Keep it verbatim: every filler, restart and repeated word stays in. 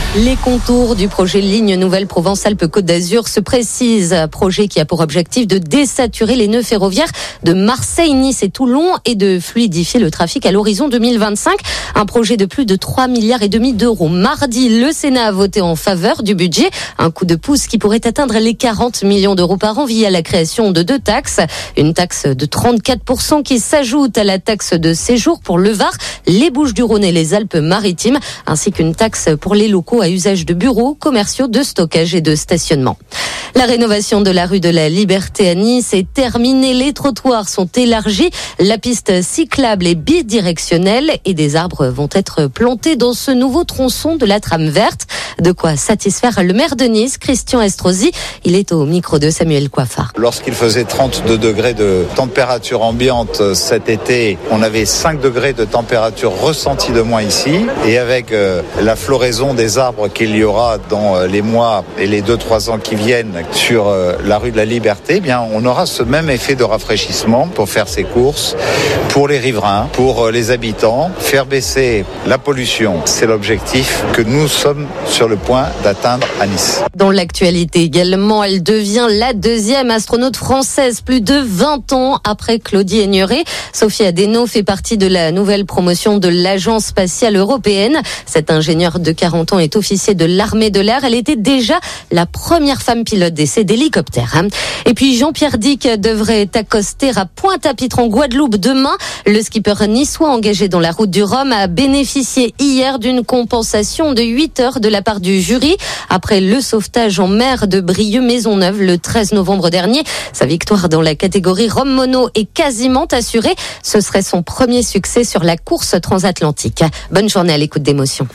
Les contours du projet Ligne Nouvelle Provence-Alpes-Côte d'Azur se précisent. Projet qui a pour objectif de désaturer les nœuds ferroviaires de Marseille, Nice et Toulon et de fluidifier le trafic à l'horizon deux mille vingt-cinq. Un projet de plus de trois milliards et demi d'euros. Mardi, le Sénat a voté en faveur du budget. Un coup de pouce qui pourrait atteindre les quarante millions d'euros par an via la création de deux taxes. Une taxe de trente-quatre pour cent qui s'ajoute à la taxe de séjour pour le Var, les Bouches-du-Rhône et les Alpes-Maritimes, ainsi qu'une taxe pour les locaux à usage de bureaux, commerciaux, de stockage et de stationnement. La rénovation de la rue de la Liberté à Nice est terminée. Les trottoirs sont élargis, la piste cyclable est bidirectionnelle et des arbres vont être plantés dans ce nouveau tronçon de la trame verte. De quoi satisfaire le maire de Nice, Christian Estrosi. Il est au micro de Samuel Coiffard. Lorsqu'il faisait trente-deux degrés de température ambiante cet été, on avait cinq degrés de température ressentie de moins ici. Et avec euh, la floraison des arbres qu'il y aura dans les mois et les deux trois ans qui viennent sur euh, la rue de la Liberté, eh bien, on aura ce même effet de rafraîchissement pour faire ses courses, pour les riverains, pour euh, les habitants, faire baisser la pollution. C'est l'objectif que nous sommes sur le point d'atteindre à Nice. Dans l'actualité également, elle devient la deuxième astronaute française, plus de vingt ans après Claudie Aigneret. Sophie Adeno fait partie de la nouvelle promotion de l'Agence spatiale européenne. Cette ingénieure de quarante ans est officier de l'armée de l'air. Elle était déjà la première femme pilote d'essai d'hélicoptère. Et puis Jean-Pierre Dick devrait accoster à Pointe-à-Pitre en Guadeloupe demain. Le skipper niçois engagé dans la route du Rhum a bénéficié hier d'une compensation de huit heures de la part du jury après le sauvetage en mer de Brieux-Maisonneuve le treize novembre dernier. Sa victoire dans la catégorie Rhum Mono est quasiment assurée. Ce serait son premier succès sur la course transatlantique. Bonne journée à l'écoute d'Émotion.